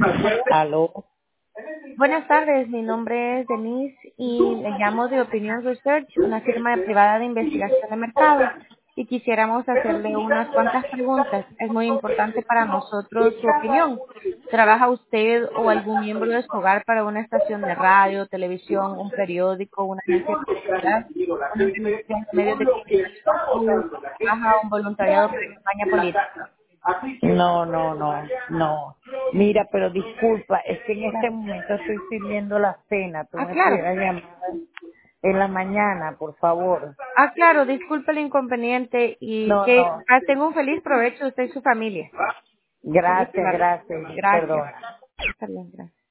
Aló. Buenas tardes, mi nombre es Denise y le llamo de Opinion Research, una firma privada de investigación de mercado, y quisiéramos hacerle unas cuantas preguntas. Es muy importante para nosotros su opinión. ¿Trabaja usted o algún miembro de su hogar para una estación de radio, televisión, un periódico, una agencia de publicidad, una institución de medios de comunicación o trabaja un voluntariado para campaña política? No. Mira, pero disculpa, es que en este Claro. momento estoy sirviendo la cena. Tú Ah, me claro. pudieras llamar en la mañana, por favor. Ah, claro, disculpe el inconveniente y No, que no. tenga un feliz provecho usted y su familia. Feliz Gracias, tarde. gracias. Gracias. Perdona. Está bien, gracias.